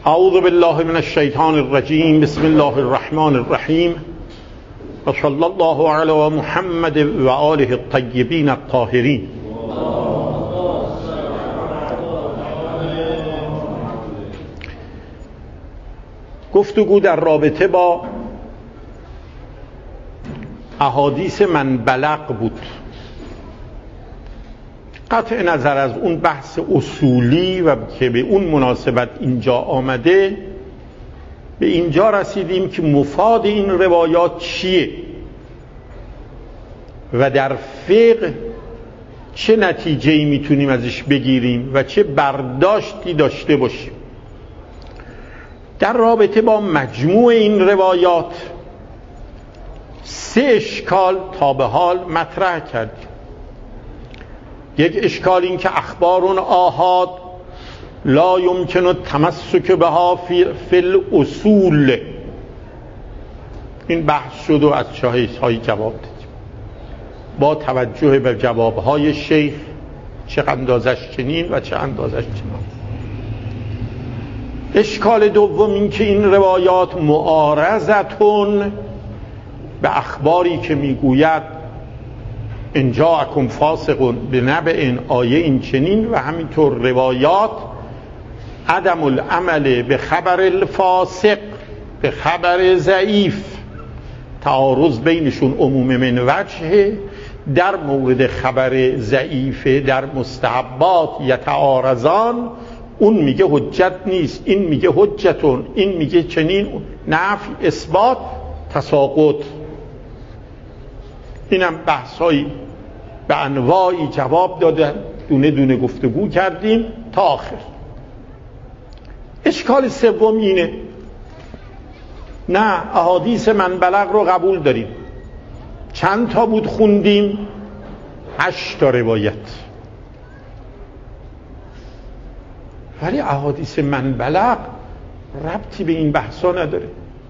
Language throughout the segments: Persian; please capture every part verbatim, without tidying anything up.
اعوذ بالله من الشیطان الرجیم. بسم الله الرحمن الرحیم و صلی الله علی محمد و آله الطیبین الطاهرین. گفتگو در رابطه با احادیث من بلغ بود. قطع نظر از اون بحث اصولی و که به اون مناسبت اینجا آمده، به اینجا رسیدیم که مفاد این روایات چیه و در فقه چه نتیجه‌ای میتونیم ازش بگیریم و چه برداشتی داشته باشیم. در رابطه با مجموع این روایات سه اشکال تا به حال مطرح کردیم. یک اشکال این که اخبار آحاد لا یمکن التمسک بها فی الاصول. این بحث شد و از شاهدهای جواب دادیم. با توجه به جوابهای شیخ چه اندازش چنین و چه اندازش چنین. اشکال دوم این که این روایات معارضتون به اخباری که میگوید ان جاءکم فاسق بنبأ، این آیه این چنین، و همینطور روایات عدم العمل به خبر الفاسق، به خبر ضعیف، تعارض بینشون عموم من وجهه. در مورد خبر ضعیف در مستحبات یتعارضان، اون میگه حجت نیست، این میگه حجتون، این میگه چنین، نفی اثبات تساقط. اینم بحثایی به انواعی جواب دادن، دونه دونه گفتگو کردیم تا آخر. اشکال سوم اینه نه، احادیث من بلغ رو قبول داریم. چند تا بود خوندیم؟ هشت تا روایت. ولی احادیث من بلغ ربطی به این بحثا نداره.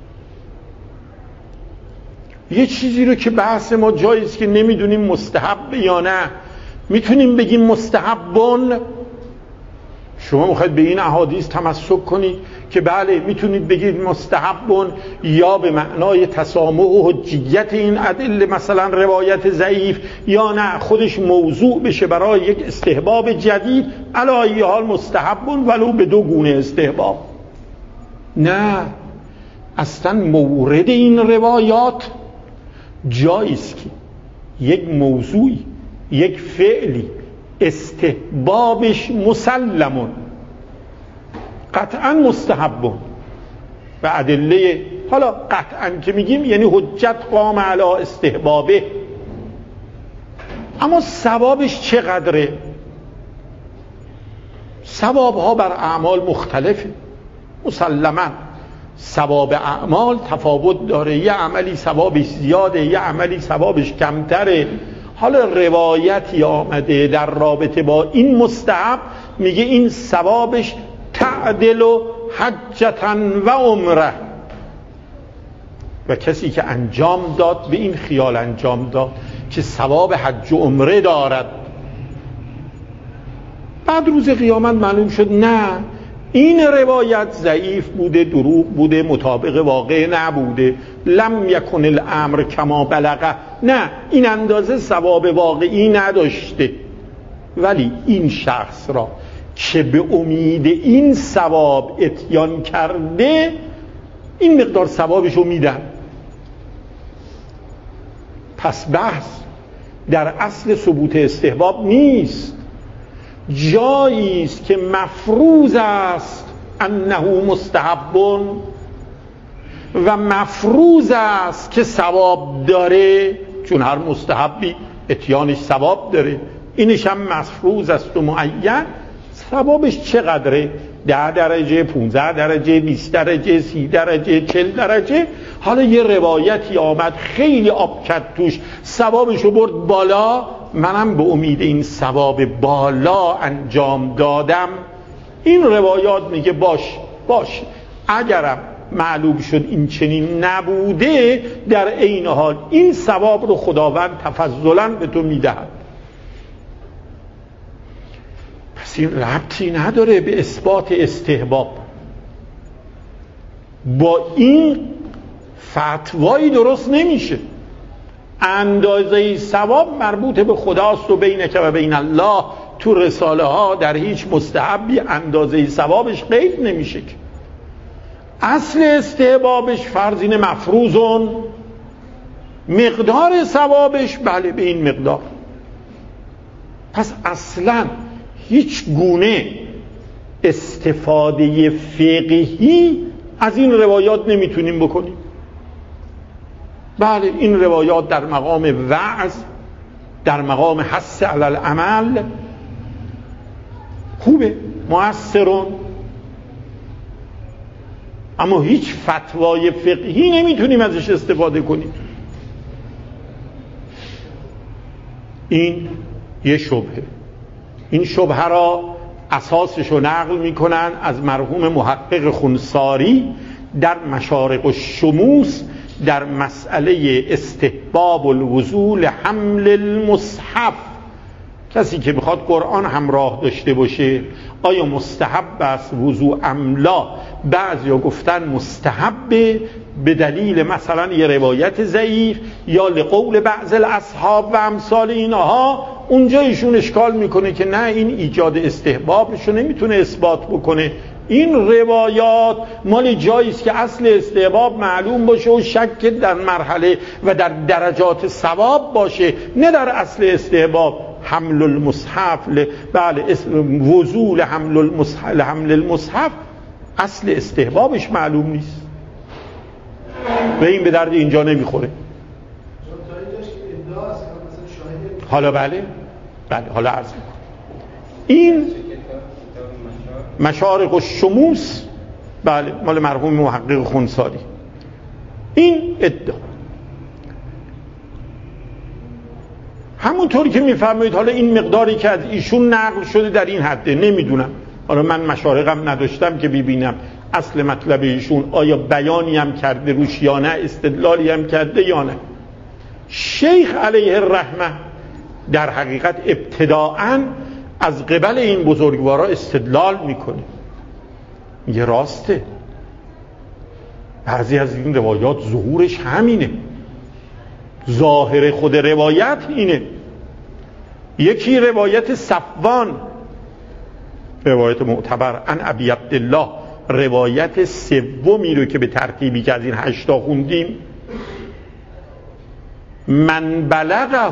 یه چیزی رو که بحث ما جاییست که نمیدونیم مستحب یا نه، میتونیم بگیم مستحبون. شما میخواید به این احادیث تمسک کنید که بله میتونید بگید مستحبون، یا به معنای تسامح و حجیت این ادله، مثلا روایت ضعیف، یا نه خودش موضوع بشه برای یک استحباب جدید. علی ای حال مستحبون ولو به دو گونه استحباب. نه، اصلا مورد این روایات جاییست که یک موضوعی، یک فعلی استحبابش مسلمون، قطعا مستحبون و ادله، حالا قطعا که میگیم یعنی حجت قام علی استحبابه، اما ثوابش چقدره؟ ثواب ها بر اعمال مختلفه. مسلما ثواب اعمال تفاوت داره، یه عملی ثوابش زیاده، یه عملی ثوابش کمتره. حالا روایتی آمده در رابطه با این مستحب، میگه این ثوابش تعدل و حجتا و عمره، و کسی که انجام داد به این خیال انجام داد که ثواب حج و عمره دارد. بعد روز قیامت معلوم شد نه، این روایت ضعیف بوده، دروغ بوده، مطابق واقع نبوده، لم یکن الامر کما بلغه، نه این اندازه ثواب واقعی نداشته. ولی این شخص را که به امید این ثواب اتیان کرده، این مقدار ثوابشو میدن. پس بحث در اصل ثبوت استحباب نیست، جایی است که مفروض است انه مستحبون و مفروض است که ثواب داره، چون هر مستحبی اتیانش ثواب داره، اینش هم مفروض است و معین. ثوابش چقدره؟ ده درجه، پونزده درجه، بیست درجه، سی درجه، چل درجه. حالا یه روایتی آمد خیلی آب کرد توش، ثوابشو برد بالا، منم به امید این ثواب بالا انجام دادم. این روایات میگه باش باش، اگرم معلوم شد این چنین نبوده، در عین حال این ثواب رو خداوند تفضلا به تو میدهد. پس این ربطی نداره به اثبات استحباب. با این فتوایی درست نمیشه. اندازه ثواب مربوط به خداست و بینک و بین الله. تو رساله ها در هیچ مستحبی اندازه ثوابش قید نمیشه که. اصل استحبابش فرضین مفروضون، مقدار ثوابش بله به این مقدار. پس اصلا هیچ گونه استفاده فقهی از این روایات نمیتونیم بکنیم. بله این روایات در مقام وعظ، در مقام حث علی العمل خوبه، مؤثرون، اما هیچ فتوای فقهی نمیتونیم ازش استفاده کنیم. این یه شبهه. این شبهه را اساسش رو نقل میکنن از مرحوم محقق خنثاری در مشارق الشموس در مسئله استحباب الوضوء لحمل المصحف. کسی که بخواد قرآن همراه داشته باشه آیا مستحب است وضوء املا؟ بعضیا گفتن مستحبه به دلیل مثلا یه روایت ضعیف یا لقول بعض الاصحاب و امثال اینها. اونجا ایشون اشکال میکنه که نه، این ایجاد استحبابشو نمیتونه اثبات بکنه. این روایات مال جایی است که اصل استحباب معلوم باشه و شک در مرحله و در درجات ثواب باشه، نه در اصل استحباب. حمل المصحف ل... بله وضوء لحمل المصحف لحمل المصحف اصل استحبابش معلوم نیست و این به درد اینجا نمیخوره. حالا بله بله حالا عرض میکنم. این مشارق الشموس بله مال مرحوم محقق خنثاری. این ادعا همونطوری که میفرمایید. حالا این مقداری که از ایشون نقل شده در این حده، نمیدونم، حالا من مشارقم نداشتم که ببینم اصل مطلب ایشون آیا بیانی هم کرده روش یا نه، استدلالی هم کرده یا نه. شیخ علیه الرحمه در حقیقت ابتداعاً از قبل این بزرگوارا استدلال میکنه، میگه راسته، بعضی از این روایات ظهورش همینه، ظاهر خود روایت اینه. یکی روایت صفوان، روایت معتبر عن ابی عبدالله، روایت سومی رو که به ترتیبی که از این هشتا خوندیم، من بلغه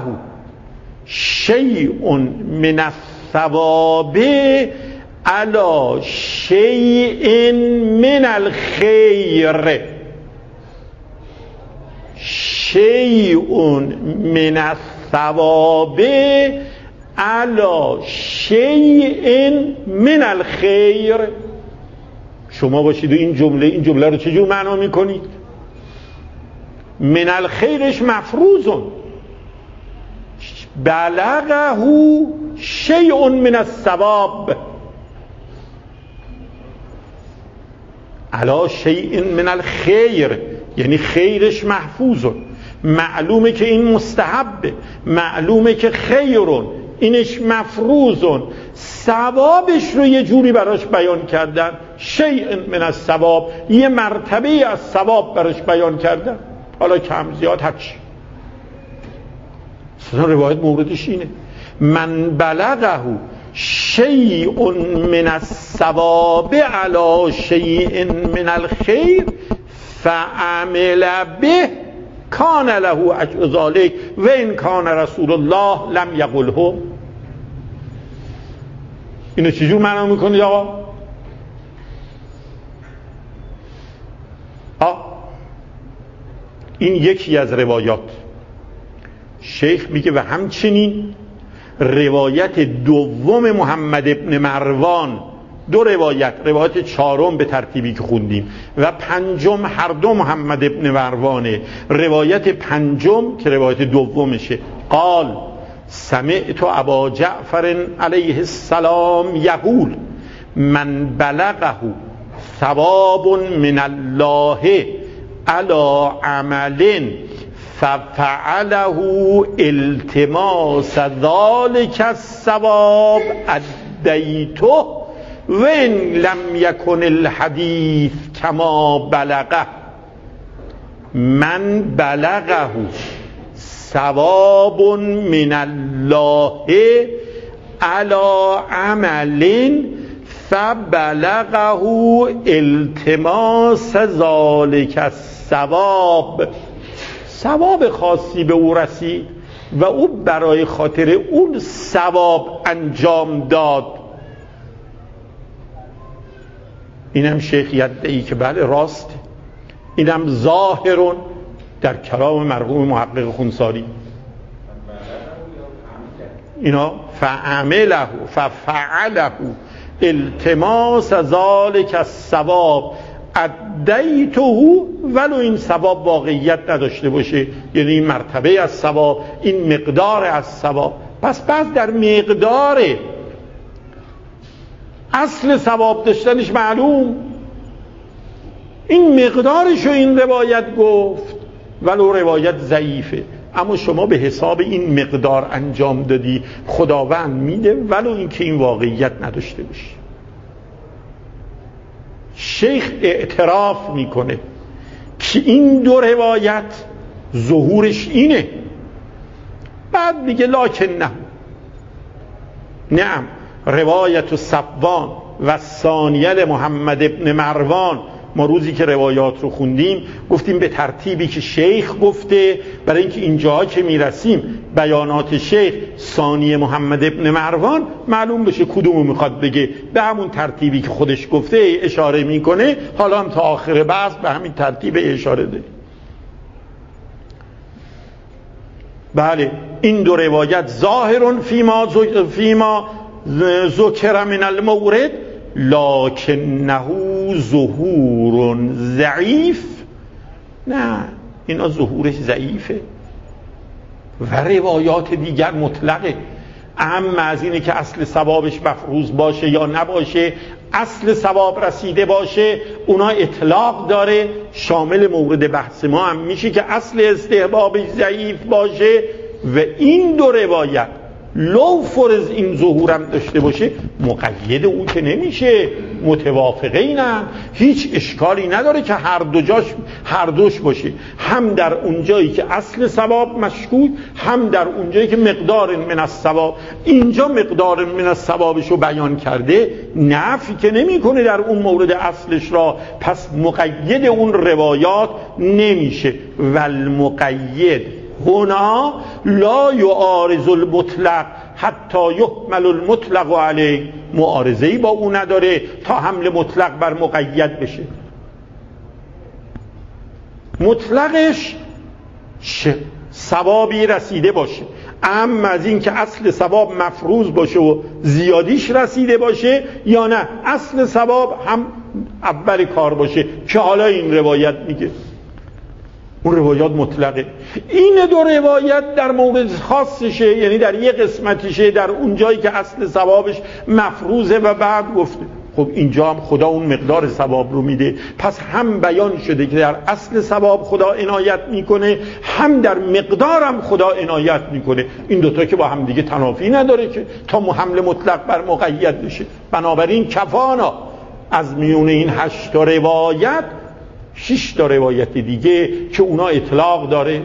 شیء من الثواب علی شیء من الخیر، شیء من الثواب علی شیء من الخیر. شما باشید و این جمله این جمله رو چجور معنا میکنید؟ من الخیرش مفروضون، بلغه شیء من الثواب علی شیء من الخیر، یعنی خیرش محفوظون. معلومه که این مستحبه، معلومه که خیرون، اینش مفروضون، ثوابش رو یه جوری براش بیان کردن، شیء من الثواب، یه مرتبه از ثواب براش بیان کردن، حالا کم زیاد هرچی. اصلا روایت موردش اینه، من بلغه شیء من الثواب علی شیء من الخیر فعمل به کان له اجر ذلک و ان کان رسول الله لم یقله. اینو چجور معنا میکنید آقا؟ آه. این یکی از روایات. شیخ میگه و همچنین روایت دوم محمد ابن مروان، دو روایت، روایت چهارم به ترتیبی که خوندیم و پنجم هر دو محمد ابن مروانه. روایت پنجم که روایت دومشه، قال سمعت ابا جعفر علیه السلام یقول من بلغه ثواب من الله علی عمل ففعله التماس ذلك الثواب ادیته وان لم یکن الحدیث کما بلغه من بلغه ثواب من الله علی عمل فبلغه التماس ذلک الثواب، ثواب خاصی به او رسید و او برای خاطر اون ثواب انجام داد. اینم شیخ یدعی که بله راسته، اینم ظاهرون در کلام مرحوم محقق خونساری. اینا فعمله ففعله التماس ذلک الثواب ادیته ولو این ثواب واقعیت نداشته باشه، یعنی این مرتبه از ثواب، این مقدار از ثواب. پس پس در مقدار اصل ثواب داشتنش معلوم، این مقدارشو این روایت گفت ولو روایت ضعیفه، اما شما به حساب این مقدار انجام دادی، خداوند میده ولو اینکه این واقعیت نداشته باشه. شیخ اعتراف میکنه که این دو روایت ظهورش اینه، بعد میگه لکن نه نعم روایت صفوان و ثانیه محمد ابن مروان. ما روزی که روایات رو خوندیم گفتیم به ترتیبی که شیخ گفته، برای اینکه اینجا که میرسیم بیانات شیخ ثانیه محمد ابن مروان معلوم بشه کدومو میخواد بگه، به همون ترتیبی که خودش گفته اشاره میکنه. حالا هم تا آخر بحث به همین ترتیب اشاره ده. بله این دو روایت ظاهرون فیما فیما ذکر من المورد لکنه ظهور ضعیف. نه اینا ظهورش ضعیفه و روایات دیگر مطلقه. اما از اینه که اصل ثوابش مفروض باشه یا نباشه، اصل ثواب رسیده باشه، اونا اطلاق داره، شامل مورد بحث ما هم میشه که اصل استحبابش ضعیف باشه. و این دو روایت لو فرض این ظهورم داشته باشه مقید اون که نمیشه، متوافقه اینم، هیچ اشکالی نداره که هر دو جاش هر دوش باشه، هم در اون جایی که اصل ثواب مشکوک، هم در اون جایی که مقدار من الثواب. اینجا مقدار من الثوابش رو بیان کرده، نفی که نمیکنه در اون مورد اصلش را، پس مقید اون روایات نمیشه. والمقید هنا لا یعارض المطلق حتی یحمل المطلق علیه، معارضه‌ای با اون نداره تا حمل مطلق بر مقید بشه. مطلقش ثوابی رسیده باشه، اما از این که اصل ثواب مفروض باشه و زیادیش رسیده باشه یا نه اصل ثواب هم اول کار باشه که حالا این روایت میگه. اون روایات مطلقه. این دو روایت در مورد خاصشه، یعنی در یک قسمتشه، در اون جایی که اصل ثوابش مفروضه و بعد گفته. خب اینجا هم خدا اون مقدار ثواب رو میده، پس هم بیان شده که در اصل ثواب خدا عنایت میکنه، هم در مقدارم خدا عنایت میکنه. این دوتا که با هم دیگه تنافی نداره که تا حمل مطلق بر مقید بشه. بنابراین کفانا از میون این هشت تا روایت شش تا روایت دیگه که اونا اطلاق داره.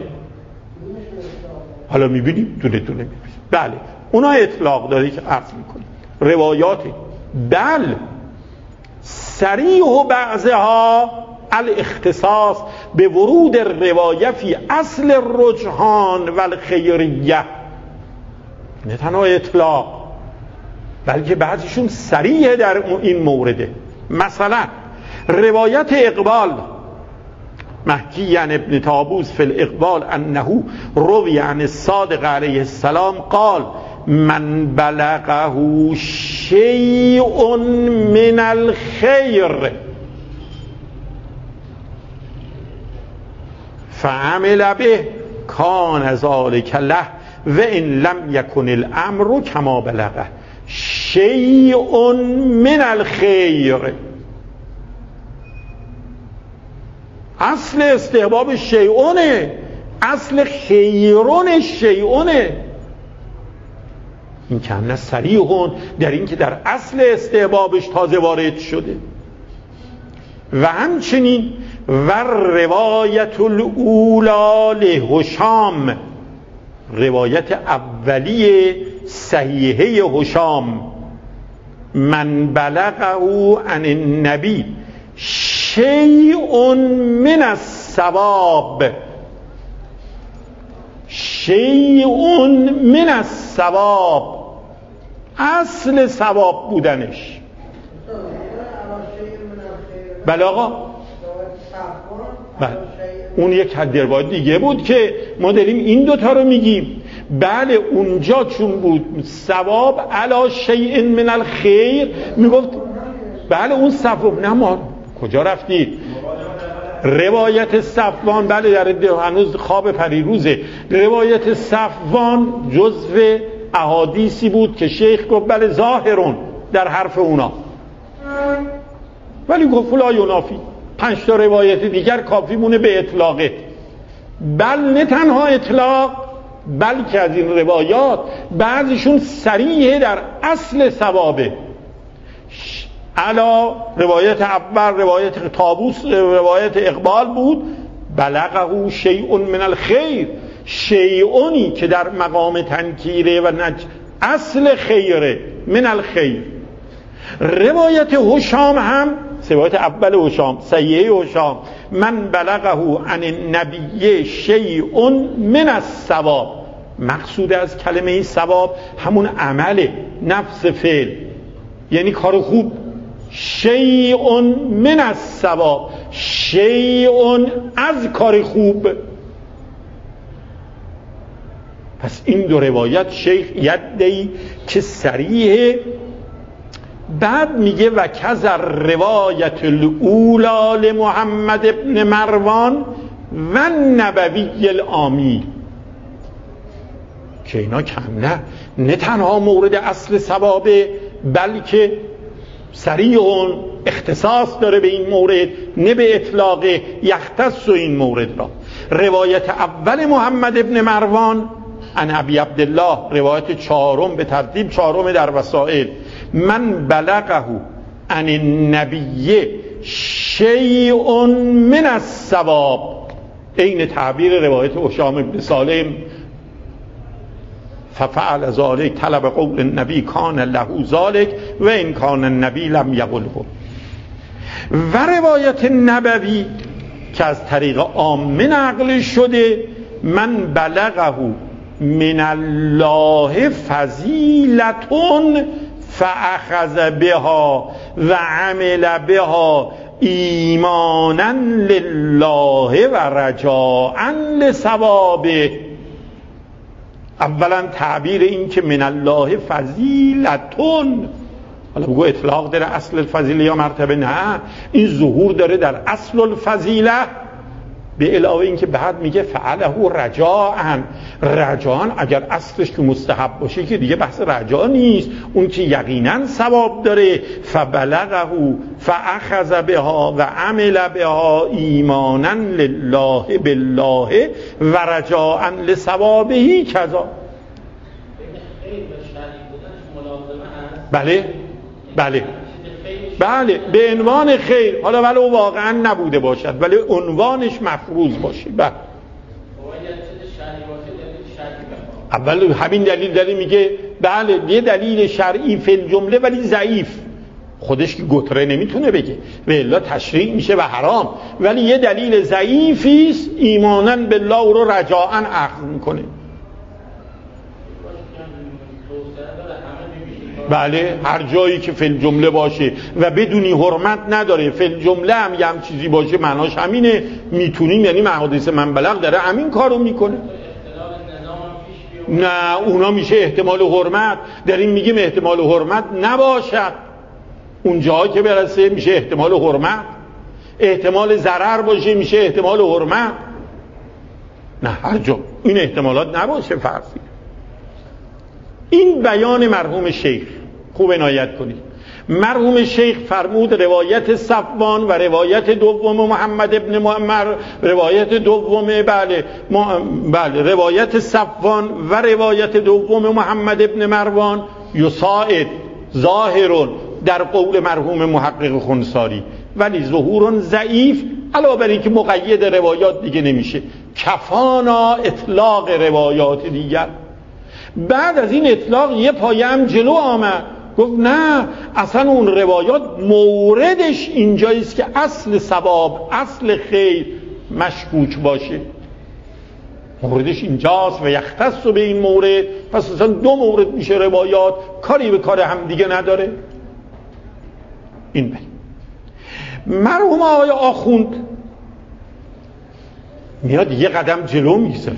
حالا میبینیم دونه دونه میبینیم. بله اونا اطلاق داره که عرض میکنیم روایات. بل صریح و بعضها الاختصاص به ورود روایه فی اصل الرجحان و الخیریه، نه تنها اطلاق بلکه بعضیشون صریح در این مورده. مثلا روایت اقبال محکی عن ابن طاووس فی الاقبال انه روی عن الصادق علیه السلام قال من بلغه شیء من الخیر فعمل به کان ذلک له و ان لم یکن الامر کما بلغه شیء من الخیر. اصل استحباب شیعونه، اصل خیرون شیعونه. این کم نه صریحون در این که در اصل استحبابش تازه وارد شده. و همچنین و روایت الاولا لهشام، روایت اولیه صحیحه هشام، من بلغه عن النبی شیء من الثواب، شیء من الثواب، اصل ثواب بودنش. بله آقا، بله. اون یک حد روایت دیگه بود که ما داریم این دوتا رو میگیم. بله اونجا چون بود ثواب علی شیء من الخیر میگفت بله اون ثواب. نه ما کجا رفتی؟ روایت صفوان، بله در هنوز خواب پریروزه، روایت صفوان جزو احادیثی بود که شیخ گفت بله ظاهرون در حرف اونا، ولی گفت لا ینافی، پنج تا روایت دیگر کافی مونه به اطلاقه. بل نه تنها اطلاق، بلکه از این روایات بعضیشون صریح در اصل ثوابه. علا روایت اول روایت طاووس روایت اقبال بود، بلغه شیء من الخیر، شیئونی که در مقام تنکیره و نج اصل خیره، من الخیر. روایت هشام هم روایت اول هشام صحیحه هشام، من بلغه عن النبی شیء من الثواب، مقصود از کلمه ثواب همون عمله، نفس فعل، یعنی کار خوب. شیء من الثواب، شیء از کار خوب. پس این دو روایت شیخ یدی که صریح. بعد میگه و کذا روایت الاولا لمحمد ابن مروان و نبوی الامی، که اینا کم نه نه تنها مورد اصل ثوابه، بلکه صریح اختصاص داره به این مورد، نه به اطلاق یختص این مورد را. روایت اول محمد ابن مروان عن ابی عبدالله، روایت چهارم به ترتیب چهارم در وسائل، من بلغه عن النبی شیء من الثواب، این تعبیر روایت هشام بن سالم، ففعل ذلك طلب قول النبی کان له ذلك و ان کان النبی لم یقله. و روایت نبوی که از طریق عامه نقل شده، من بلغه من الله فضیلتون فاخذ بها و عمل بها ایمانا لله و رجاء لثوابه. اولا تعبیر این که من الله فضیلتون، حالا بگو اطلاق داره اصل الفضیله یا مرتبه، نه، این ظهور داره در اصل الفضیله، به علاوه این که بعد میگه فعله رجاء. رجاء اگر اصلش که مستحب باشه که دیگه بحث رجاء نیست، اون که یقینا ثواب داره. فبلغه فاخذ بها و عمل بها ایمانا لله بالله و رجاء لثوابه کذا. بله بله بله به عنوان خیر، حالا ولو واقعا نبوده باشد ولی عنوانش مفروض باشه. بله اول همین دلیل دلیل میگه بله یه دلیل شرعی فی الجمله ولی ضعیف، خودش که گتره نمیتونه بگه و الا تشریع میشه و حرام، ولی یه دلیل ضعیفی است ایمانا بالله رو رجاء اخذ میکنه. بله هر جایی که فی الجمله باشه و بدونی حرمت نداره، فی الجمله هم یه هم چیزی باشه معناش همینه، میتونیم، یعنی حدیث من بلغ داره همین کارو میکنه. نه اونا میشه احتمال حرمت، داریم میگیم احتمال حرمت نباشد، اون جایی که برسه میشه احتمال حرمت، احتمال ضرر باشه میشه احتمال حرمت، نه هر جا این احتمالات نباشه فرضی. این بیان مرحوم شیخ خوب عنایت کنید. مرحوم شیخ فرمود روایت صفوان و روایت دوم محمد ابن معمر، روایت دوم بله بله روایت صفوان و روایت دوم محمد ابن مروان یساعد ظاهرون در قول مرحوم محقق خنساری ولی ظهور ضعیف، علاوه بر اینکه مقید روایات دیگه نمیشه، کفانا اطلاق روایات دیگر. بعد از این اطلاق یه پایه هم جلو آمد، گفت نه اصلا اون روایات موردش اینجاییست که اصل ثواب، اصل خیر مشکوک باشه، موردش اینجاست و یختص به این مورد. پس اصلا دو مورد میشه روایات، کاری به کار هم دیگه نداره. این بید مرحوم آقای آخوند میاد یه قدم جلو میذاره،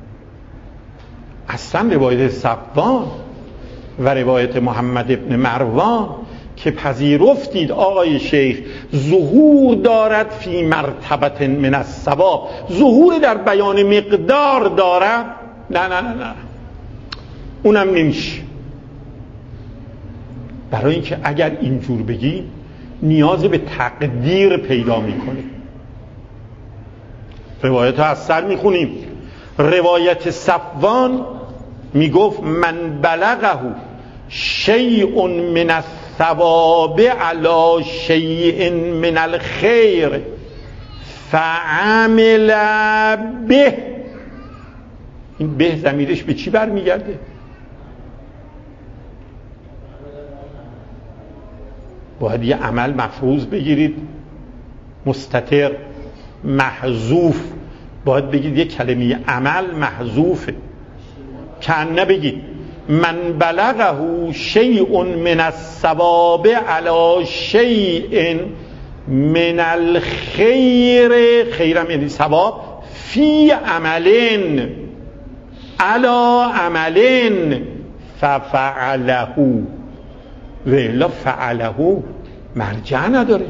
اصلا روایت صفوان و روایت محمد ابن مروان که پذیرفتید آقای شیخ ظهور دارد فی مرتبت من الثواب، ظهور در بیان مقدار دارد، نه نه نه نه اونم نمیشه. برای اینکه اگر اینجور بگی نیاز به تقدیر پیدا میکنه. روایت ها از سر میخونیم. روایت صفوان میگفت من بلغه شیء من الثواب علی شیء من الخیر فعمل به. این به ضمیرش به چی برمیگرده؟ باید یه عمل مفروض بگیرید مستتر محذوف، باید بگید یه کلمه عمل محذوفه، کنه بگید من بلغه شیء من الثواب علی شیء من الخیر، خیرم یعنی ثواب، فی عملن علی عملن ففعله، و الا فعله مرجع نداره.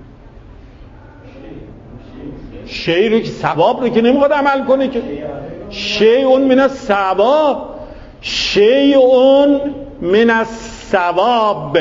شیء رو که ثواب رو که نمیخواد عمل کنه که، شیء من الثواب، شیء من الثواب،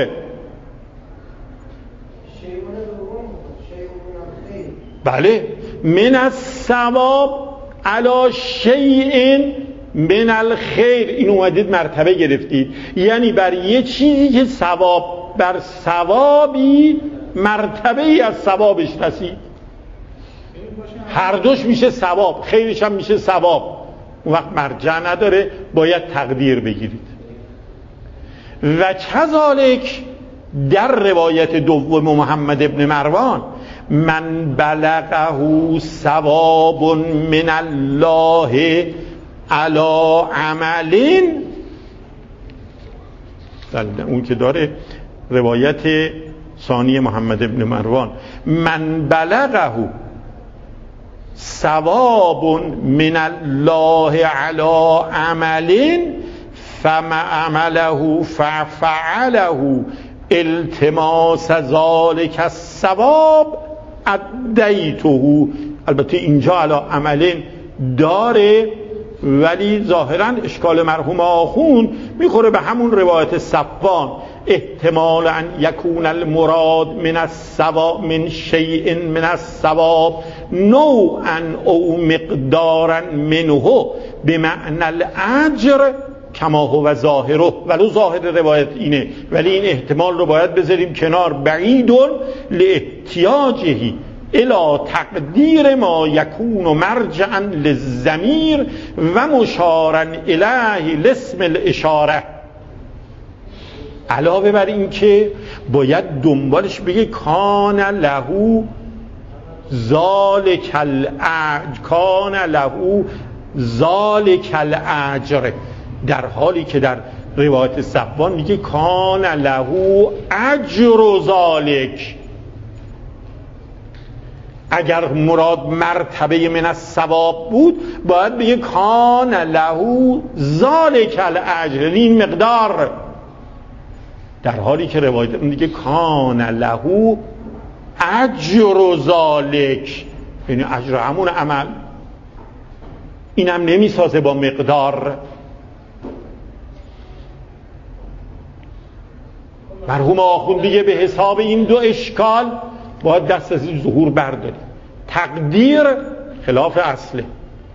بله من الثواب علی شیء من الخیر. این اومدید مرتبه گرفتید، یعنی بر یه چیزی که ثواب بر ثوابی مرتبه ای از ثوابش رسید، هر دوش میشه ثواب، خیرش هم میشه ثواب. اون وقت مرجع نداره، باید تقدیر بگیرید. و کذالک در روایت دوم محمد ابن مروان من بلغه ثواب من الله علی عملین، اون که داره روایت ثانی محمد ابن مروان من بلغه ثواب من الله علی عملین فما عمله ففعله التماس ذلك الثواب ادیته. البته اینجا علی عملین داره، ولی ظاهرا اشکال مرحوم آخوند میخوره به همون روایت صفوان، احتمال ان یکون المراد من الثواب من شیء من الثواب نوعا او مقدارا منه بمعنى الاجر کما هو ظاهره. ولو ظاهر روایت اینه، ولی این احتمال رو باید بذاریم کنار، بعیدون لاحتیاجه الى تقدیر ما یکون مرجعا للضمیر و مشارا الیه لاسم الاشاره. علاوه بر این که باید دنبالش بگه کان له ذالک الاجر، کان له ذالک الاجر، در حالی که در روایت صفوان میگه کان له اجر ذالک. اگر مراد مرتبه من الثواب بود باید بگه کان له ذالک الاجر، این مقدار، در حالی که روایت میگه کان له اجر ذالک، یعنی اجر همون عمل. اینم نمیسازه با مقدار. مرحوم آخوند دیگه به حساب این دو اشکال باید دست از این ظهور برداری. تقدیر خلاف اصله،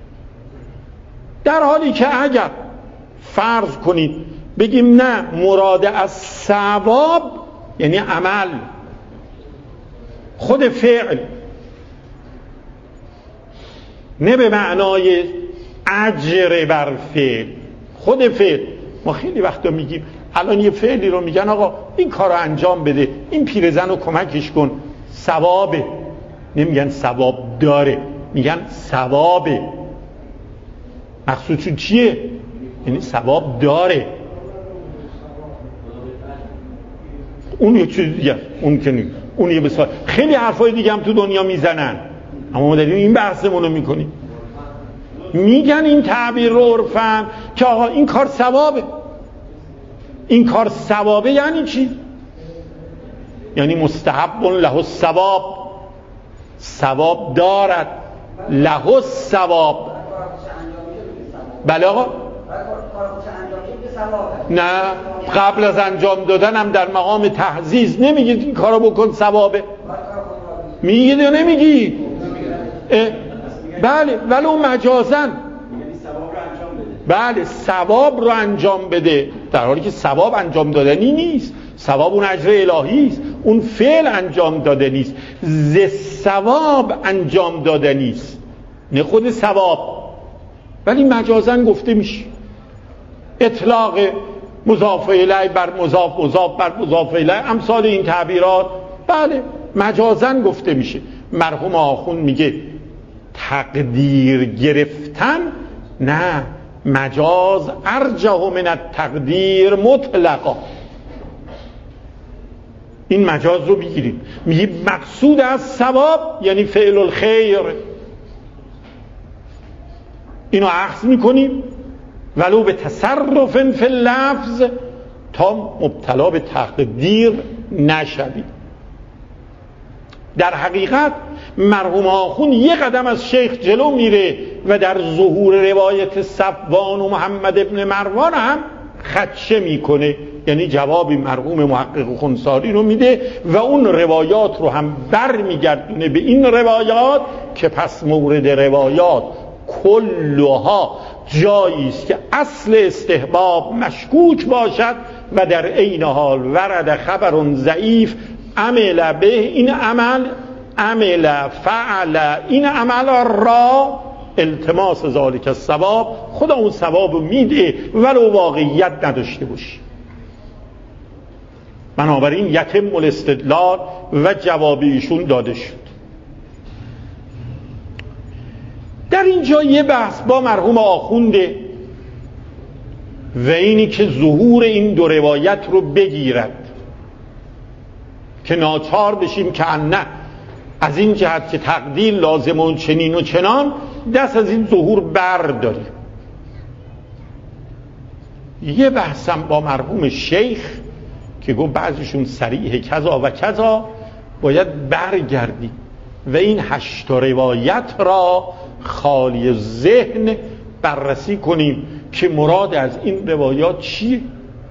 در حالی که اگر فرض کنید بگیم نه مراد از ثواب یعنی عمل، خود فعل، نه به معنای اجر بر فعل، خود فعل. ما خیلی وقتا میگیم الان یه فعلی رو میگن آقا این کار رو انجام بده، این پیرزن رو کمکش کن، ثوابه. نمیگن ثواب داره، میگن ثوابه. مقصودشون چیه؟ یعنی ثواب داره. اون یه چیز دیگه، اون که نیست، اون یه بسیار خیلی حرفای دیگه هم تو دنیا میزنن، اما ما داریم این بحثمون رو میکنیم. میگن این تعبیر رو عرفن که آقا این کار ثوابه. این کار ثوابه یعنی چی؟ یعنی مستحب له الثواب، ثواب دارد، له الثواب. بله آقا، نه قبل از انجام دادن هم در مقام تحزیز نمیگید این کارو بکن ثوابه، میگید یا نمیگید؟ بله، ولی اون مجازن بله ثواب رو انجام بده، در حالی که ثواب انجام دادنی نیست. ثواب اون اجر الهی است، اون فعل انجام دادنی است، ز ثواب انجام دادنی است، نه خود ثواب. ولی مجازن گفته میشه. اطلاق مضاف الیه بر مضاف، مضاف بر مضاف الیه، امثال این تعبیرات بله مجازن گفته میشه. مرحوم آخوند میگه تقدیر گرفتن نه، مجاز ارجح من التقدیر مطلقا. این مجاز رو بگیریم، میگه مقصود از ثواب یعنی فعل الخیر، اینو اخذ میکنیم ولو به تصرف فی اللفظ تا مبتلا به تقدیر نشویم. در حقیقت مرحوم آخوند یه قدم از شیخ جلو میره و در ظهور روایت صفوان و محمد ابن مروان هم خدشه میکنه، یعنی جوابی مرحوم محقق خنثاری رو میده و اون روایات رو هم بر میگردونه به این روایات که پس مورد روایات کلها جایی است که اصل استحباب مشکوک باشد و در عین حال ورد خبر ضعیف عمل به این عمل، عمل فعل این عمل را التماس ذالک الثواب، خدا اون ثواب میده ولو واقعیت نداشته باشه. بنابراین یتم الاستدلال و جواب ایشون داده شد. در اینجا یه بحث با مرحوم آخونده و اینی که ظهور این دو روایت رو بگیرد که ناچار بشیم که نه از این جهت که تقدیر لازم و چنین و چنان دست از این ظهور برداریم. یه بحثم با مرحوم شیخ که گفت بعضیشون صریح کذا و کذا باید برگردیم و این هشت روایت را خالی ذهن بررسی کنیم که مراد از این روایات چیه،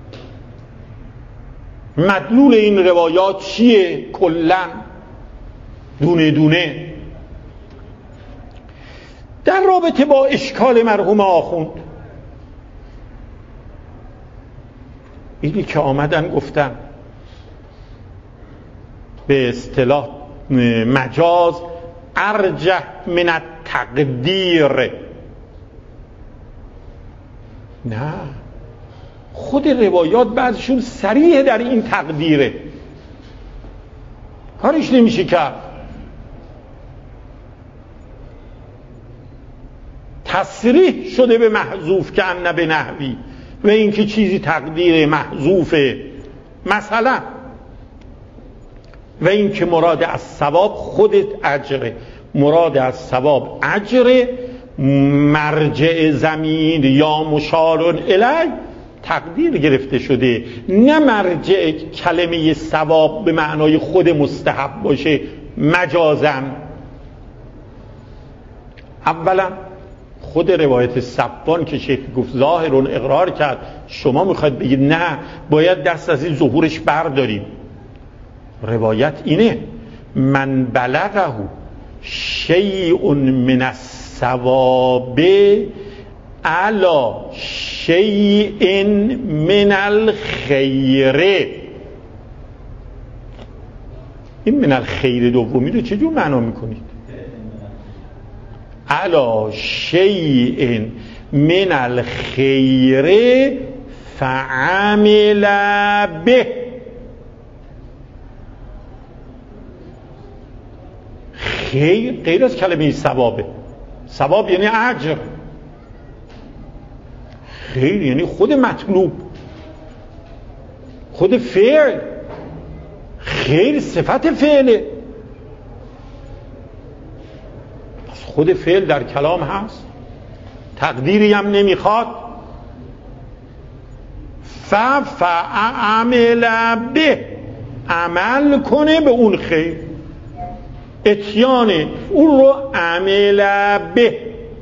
مدلول این روایات چیه، کلن دونه دونه. در رابطه با اشکال مرحوم آخوند اینی که آمدن گفتن به اصطلاح مجاز ارجح من التقدیر، نه خود روایات بعضشون صریح در این تقدیره، کارش نمیشه کرد. تصریح شده به محذوف که ان به نحوی و اینکه چیزی تقدیر محذوفه مثلا، و اینکه مراد از ثواب خودت اجره، مراد از ثواب اجره، مرجع زمین یا مشار الیه تقدیر گرفته شده، نه مرجع کلمه ثواب به معنای خود مستحب باشه مجازن. اولا خود روایت صفوان که شیخ گفت ظاهرون اقرار کرد، شما میخواید بگید نه باید دست از این ظهورش برداریم. روایت اینه من بلغه شیء من الثواب علی شیء من الخیر. این من الخیر دومی رو چجور معنا میکنید؟ علا شیء من الخیر فعمل به. خیر غیر از کلمه ثوابه. ثواب یعنی اجر، خیر یعنی خود مطلوب، خود فعل. خیر صفت فعله، پس خود فعل در کلام هست، تقدیری هم نمیخواد. فعمل به، عمل کنه به اون خیر، اتیان اون رو عمل به.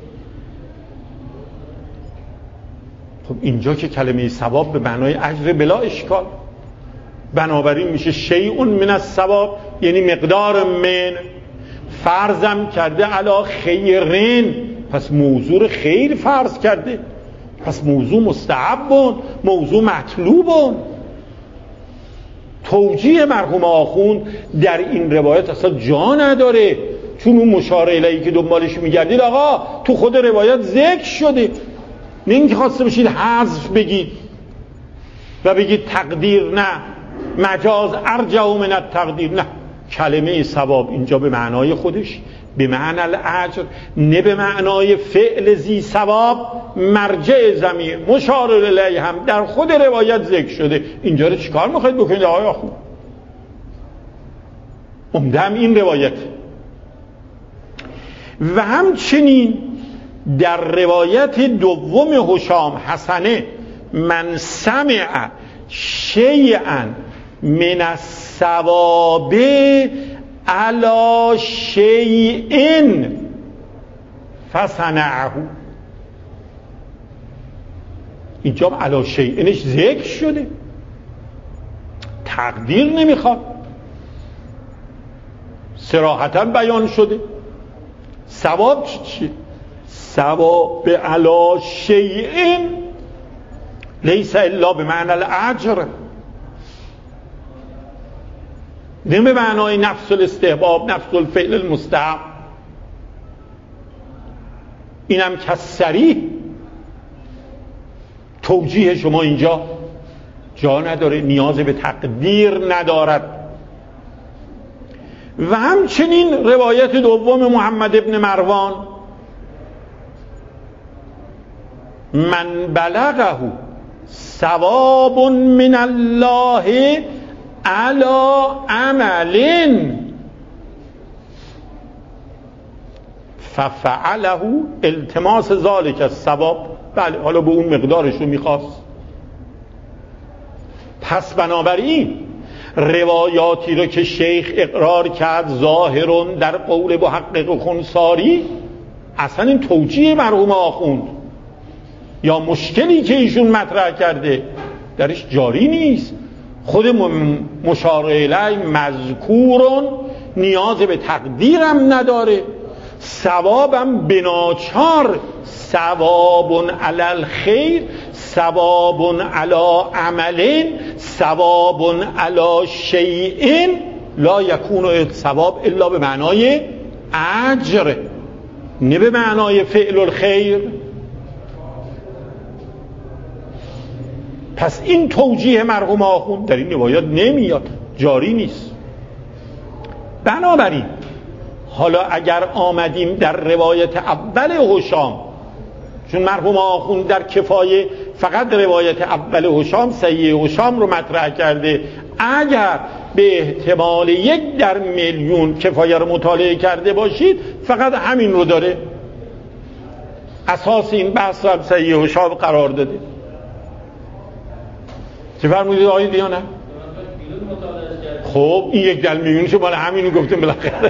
خب اینجا که کلمه ثواب به معنای اجر بلا اشکال، بنابراین میشه شیء من الثواب یعنی مقدار من. فرضم کرده علی خیرین، پس موضوع خیر فرض کرده، پس موضوع مستحبون، موضوع مطلوبون. توجیه مرحوم آخوند در این روایت اصلا جا نداره، چون اون مشار الیهی که دنبالش میگردید آقا تو خود روایت ذکر شده. نه اینکه خواسته باشید حذف بگید و بگید تقدیر نه، مجاز ارجع من التقدیر، نه، کلمه ثواب اینجا به معنای خودش، به معنی الاجر، نه به معنای فعل ذی ثواب. مرجع ضمیر مشار الیه هم در خود روایت ذکر شده. اینجا رو چیکار میخواید بکنید آقای آخوند؟ عمدم این روایت. و همچنین در روایت دوم هشام حسنه، من سمع شیئا من الثواب علی شیء فصنعه، اینجا علی شیء ذکر شده، تقدیر نمیخواد، صراحتا بیان شده. ثواب چیه؟ ثواب علی شیء لیس الا به معنی الاجر، نه به معنای نفس الاستحباب، نفس الفعل المستحب. اینم که صریح توجیه شما اینجا جا نداره، نیاز به تقدیر ندارد. و همچنین روایت دوم محمد ابن مروان، من بلغه ثواب من الله علی عمل ففعله التماس ذلك الثواب. بله، حالا به اون مقدارش رو میخواست. پس بنابراین روایاتی رو که شیخ اقرار کرد ظاهرون در قول محقق خنساری، اصلا این توجیه مرحوم آخوند یا مشکلی که ایشون مطرح کرده درش جاری نیست. خود مشار الیه مذکورون، نیاز به تقدیرم نداره. ثوابم بناچار ثواب علی الخیر، ثواب علی عمل، ثواب علی شیء لا یکون ثواب الا به معنای اجر، نه به معنای فعل الخیر. پس این توجیه مرحوم آخوند در این روایات نمیاد، جاری نیست. بنابراین حالا اگر آمدیم در روایت اول هشام، چون مرحوم آخوند در کفایه فقط روایت اول هشام، صحیح هشام رو مطرح کرده، اگر به احتمال یک در میلیون کفایه رو مطالعه کرده باشید فقط همین رو داره، اساس این بحث رو صحیح هشام قرار داده. چه فرمودید آقای دیانه؟ خب این یک در میلیونشو بالا همین رو گفتیم بالاخره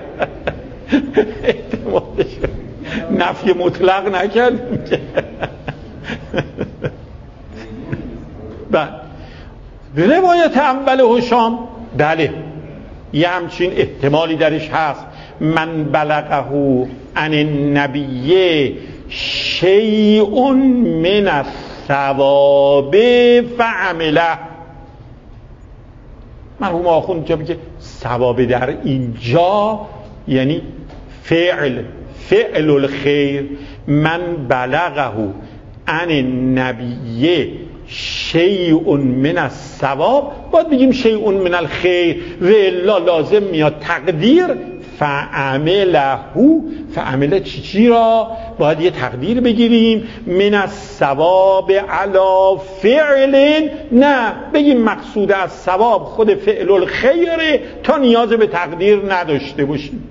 احتمالش نفی مطلق نکردیم. بله، روایت اول هشام بله یه همچین احتمالی درش هست. من بلغه عن النبی شیء من الثواب فعمله، مرحوم آخوند اینجا میگه ثواب در اینجا یعنی فعل فعل الخیر من بلغه عن النبی شیء من الثواب، باید بگیم شیء من الخیر و الا لازم میاد تقدیر فعمله فعمله چی چی را باید یه تقدیر بگیریم من الثواب علی فعل، نه بگیم مقصود از ثواب خود فعل الخیره تا نیاز به تقدیر نداشته باشیم.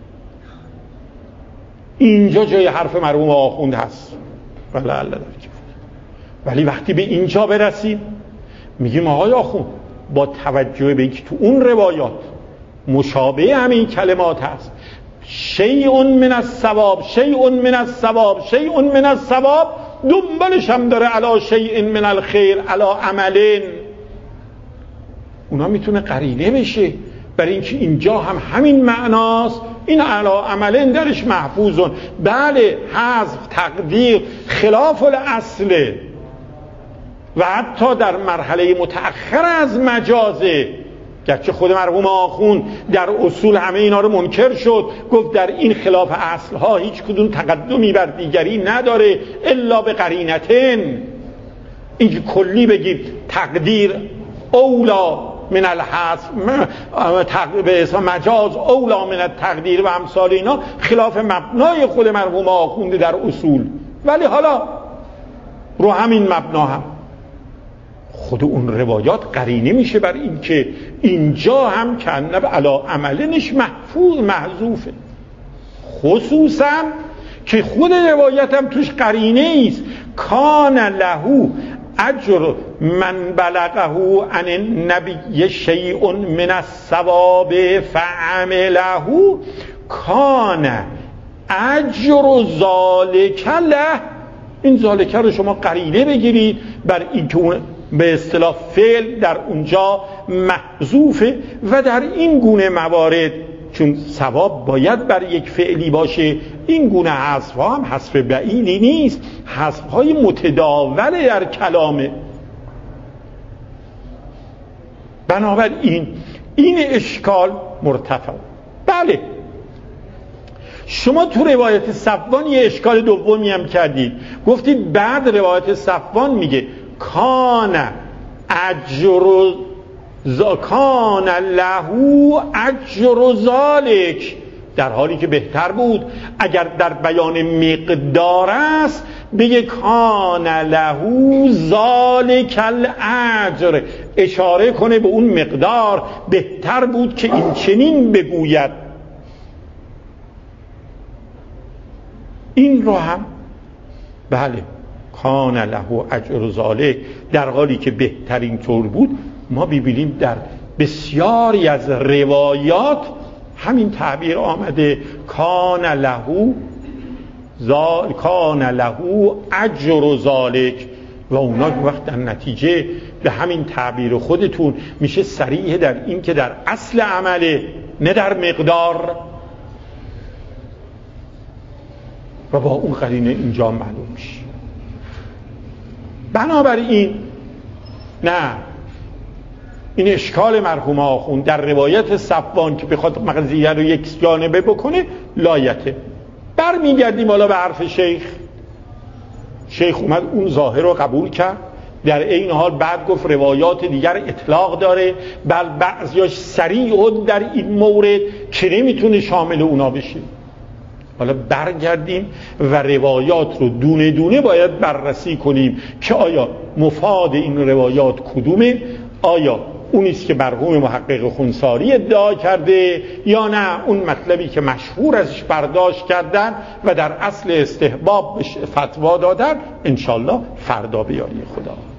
اینجا جای حرف مرحوم آخوند هست ولی الله ولی وقتی به اینجا برسیم میگیم آقای آخوند با توجه به اینکه تو اون روایات مشابه همین کلمات هست شیء من الثواب شیء من الثواب شیء من الثواب، دنبالش هم داره علی شیء من الخیر علی عملین، اونا میتونه قرینه بشه برای اینکه اینجا هم همین معناست، این علی عملین درش محفوظون. بله حذف تقدیر خلاف الاصله و حتی در مرحله متأخر از مجازه، گرچه خود مرحوم آخوند در اصول همه اینا رو منکر شد، گفت در این خلاف اصلها هیچ کدوم تقدمی بر دیگری نداره الا به قرینتین. اینکه کلی بگید تقدیر اولا من الحذف به اسم مجاز اولا من التقدیر و امثال اینا خلاف مبنای خود مرحوم آخوند در اصول، ولی حالا رو همین مبنا هم خود اون روایات قرینه میشه بر این که اینجا هم کنه علا عملنش محفوظ محذوفه، خصوصا که خود روایت هم توش قرینه است کان له اجر من بلغه عن النبی شیء من الثواب فعمله کان اجر ذالک له. این ذالک رو شما قرینه بگیرید بر این که به اصطلاح فعل در اونجا محذوفه و در این گونه موارد چون ثواب باید بر یک فعلی باشه این گونه حذف ها هم حذف بعیدی نیست، حذف های متداوله در کلامه. بنابراین این اشکال مرتفع. بله شما تو روایت صفوان یه اشکال دومی هم کردید، گفتید بعد روایت صفوان میگه کان اجر ز... کان له اجر ذالک، در حالی که بهتر بود اگر در بیان مقدار است بگه کان له ذالک الاجر، اشاره کنه به اون مقدار، بهتر بود که این چنین بگوید. این رو هم بله کان له اجر ذالک در حالی که بهترین طور بود، ما ببینیم در بسیاری از روایات همین تعبیر آمده کان له زال کان له اجر ذالک و اونا وقت در نتیجه به همین تعبیر خودتون میشه صریح در این که در اصل عمله نه در مقدار و با اون قرینه اینجا معلوم میشه. بنابراین نه این اشکال مرحوم آخوند در روایت صفوان که بخواد مقضیه رو یک جانبه بکنه لایته. برمیگردیم حالا به حرف شیخ. شیخ اومد اون ظاهر رو قبول کرد، در این حال بعد گفت روایات دیگر اطلاق داره، بل بعضیاش صریح در این مورد که نمیتونه شامل اونا بشه. حالا برگردیم و روایات رو دونه دونه باید بررسی کنیم که آیا مفاد این روایات کدومه، آیا اونیست که مرحوم محقق خونساری ادعا کرده یا نه اون مطلبی که مشهور ازش برداشت کردن و در اصل استحباب فتوا دادن. انشالله فردا به یاری خدا.